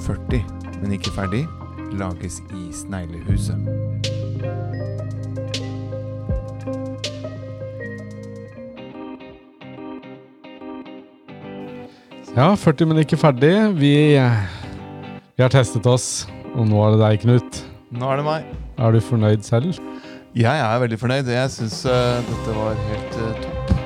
40, men ikke ferdig, lages i Sneglehuset. Ja, 40, men ikke ferdig. Vi har testet oss, og nå det deg, Knut. Nå det meg. Er du fornøyd selv? Jeg veldig fornøyd. Jeg synes dette var helt topp.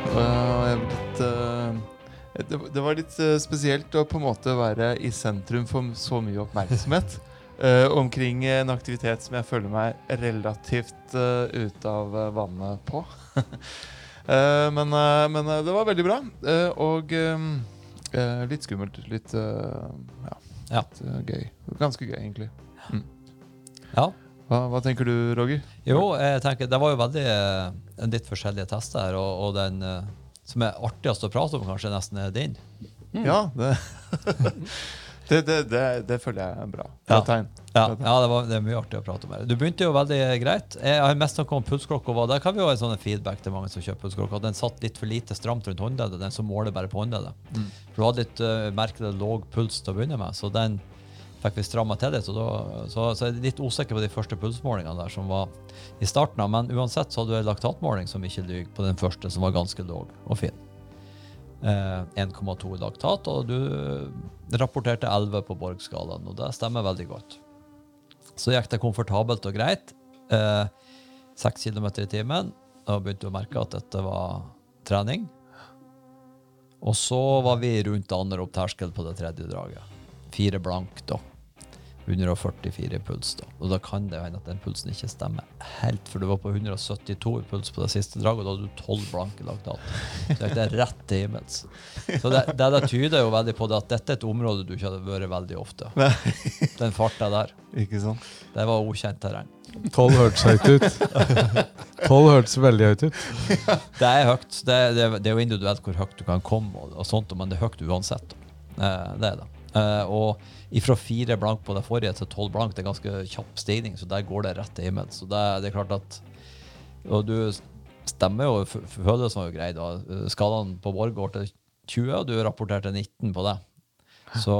Det var litt spesielt å på en måte være i sentrum for så mye oppmerksomhet omkring en aktivitet som jeg føler meg relativt ut av vannet på. men det var veldig bra, og litt skummelt, litt gøy. Ganske gøy, egentlig. Ja. Hva tenker du, Roger? Jo, jeg tenker, det var jo veldig litt forskjellige tester her, og den som artigst å prate om kanskje nesten din. Ja, det føler jeg bra. Bra tegn. Ja, det er mye artig å prate om her. Du begynte jo veldig greit. Jeg har mest snakket om pulsklokka. Der kan vi jo ha en sånn feedback til mange som kjøper pulsklokka. Den satt litt for lite stramt rundt håndleddet, den som måler bare på håndleddet. For du hadde litt merkelig låg puls til å begynne med, så den fikk vi strammet til litt, så jeg litt usikker på de første pulsmålingene der som var i starten av, men uansett så hadde du en laktatmåling som ikke lyg på den første, som var ganske låg og fin. 1,2 laktat, og du rapporterte 11 på Borg-skalaen, og det stemmer veldig godt. Så gikk det komfortabelt og greit. 6 kilometer i timen, og begynte å merke at dette var trening. Og så var vi rundt andre opp terskel på det tredje draget. 4 blank da. 144 i puls da. Og da kan det jo hende at den pulsen ikke stemmer helt, for du var på 172 i puls på det siste draget, og da hadde du 12 blanke laktat. Så det er rett til himmels. Så det tyder jo veldig på det at dette er et område du ikke hadde vært veldig ofte. Den farta der. Ikke sant? Det var ukjent terreng. 12 hørtes høyt ut. 12 hørtes veldig høyt ut. Det er høyt. Det er jo individuelt hvor høyt du kan komme og sånt, men det er høyt uansett. Det er det. Og ifra 4 blank på det forrige til 12 blank, det er ganske kjapp stigning, så der går det rett til himmel. Så det er klart at, og du stemmer jo, følelsen var jo grei da. Skalaen på Borg går til 20, og du rapporterte 19 på det. Så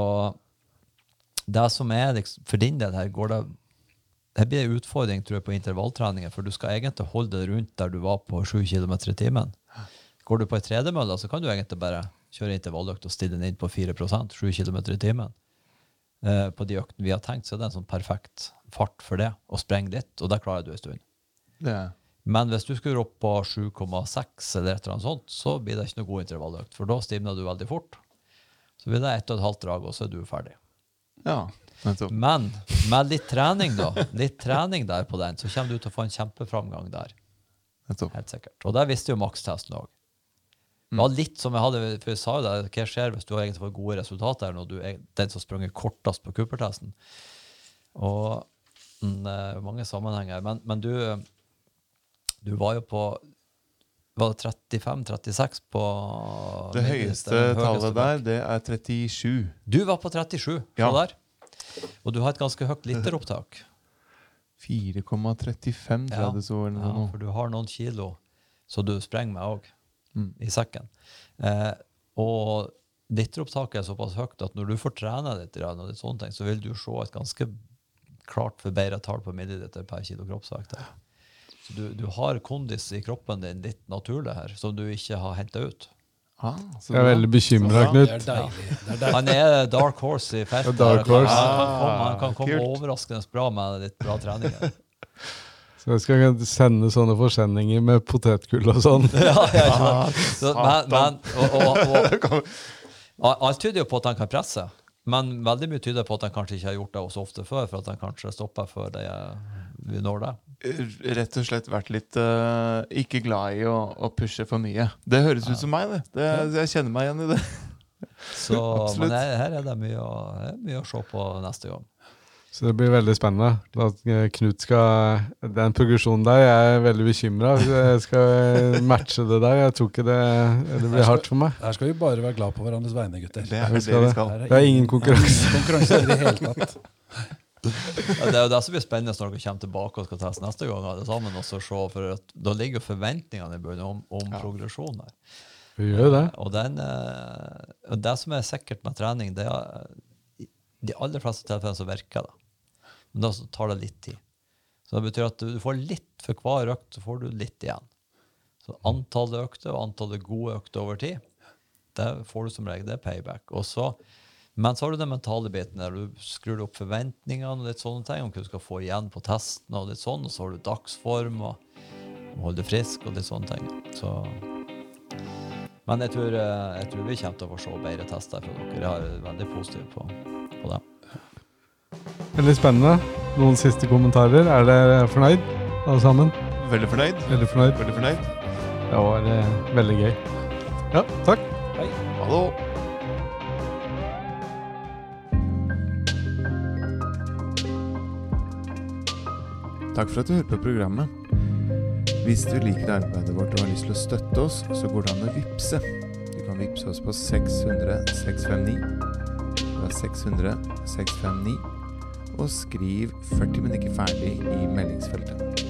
det som er liksom, for din del her går det, det blir en utfordring tror jeg på intervalltreninger, for du skal egentlig holde det rundt der du var på 7 kilometer i timen. Går du på en tredemølle, så kan du egentlig bare kjøre intervalløkt og stille den inn på 4%, 7 kilometer i timen. På de øktene vi har tenkt, så er det en sånn perfekt fart for det, å sprenge litt, og det klarer du en stund. Ja. Men hvis du skulle opp på 7,6 eller et eller annet sånt, så blir det ikke noe god intervalløkt, for da stivner du veldig fort. Så blir det 1,5 drag, og så er du ferdig. Ja, nettopp. Men med litt trening da, litt trening der på den, så kommer du til å få en kjempeframgang der. Nettopp. Helt sikkert. Og det visste jo Max-testen også. Det var litt som jeg hadde, for jeg sa jo det, hva skjer hvis du har egentlig fått gode resultater når du er den som sprang kortest på Cooper-testen. Og mange sammenhenger. Men du var jo på, var det 35-36 på... Det høyeste tallet der, det er 37. Du var på 37, ja. Der. Og du har et ganske høyt literopptak. 4,35 tror jeg det så. Ja, for du har noen kilo, så du sprenger med også. I sekken. Og literopptaket er såpass høyt at når du får trene litt og litt sånne ting, så vil du se et ganske klart forbedret tall på milliliter per kilo kroppsvekt. Så du har kondis i kroppen din litt naturlig her, som du ikke har hentet ut. Jeg er veldig bekymret, Knut. Det er deilig. Han er dark horse i feltet. Dark horse. Han kan komme overraskende bra med litt bra trening. Så jeg skal sende sånne forsendinger med potetgull og sånn. Alt tyder jo på at han kan presse, men veldig mye tyder på at han kanskje ikke har gjort det så ofte før, for at han kanskje stopper før vi når det. Rett og slett vært litt ikke glad i å pushe for mye. Det høres ut som meg, det. Jeg kjenner meg igjen i det. Så, men her er det mye å se på neste gang. Så det blir veldig spennende. At Knut skal... Den progresjonen der, jeg er veldig bekymret. Jeg skal matche det der. Jeg tror ikke det blir hardt for meg. Her skal vi bare være glad på hverandres vegne, gutter. Det er det vi skal. Det er ingen konkurranse. Konkurranse i det hele tatt. Det er jo det som blir spennende når dere kommer tilbake og skal teste neste gang alle sammen, og så se, for at da ligger forventningene i bunnen om progresjon her. Vi gjør det. Og det som er sikkert med trening, det er de aller fleste tilfellene så virker det. Men da tar det litt tid. Så det betyr at du får litt for hver økt, så får du litt igjen. Så antallet økte og antallet gode økte over tid, det får du som regel, det payback. Men så har du den mentale biten der du skrur opp forventningene og litt sånne ting, om hva du skal få igjen på testen og litt sånn, og så har du dagsform og holde deg frisk og litt sånne ting. Men jeg tror vi kommer til å få se bedre tester fra dere. Jeg er veldig positiv på det. Veldig spennende. Noen siste kommentarer? Er dere fornøyd, alle sammen? Veldig fornøyd. Veldig fornøyd. Veldig fornøyd. Det var veldig gøy. Ja, takk. Hallo. Takk for at du hører på programmet. Hvis du liker arbeidet vårt og har lyst til å støtte oss, så går det an å vippse. Du kan vippse oss på 600 659. Det var 600 659. Og skriv 40, men ikke ferdig i meldingsfeltet.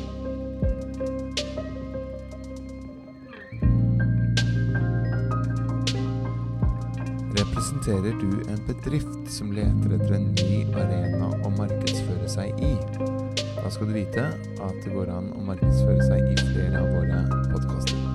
Representerer du en bedrift som leter etter en ny arena å markedsføre seg i? Da skal du vite at det går an å markedsføre seg i flere av våre podcaster.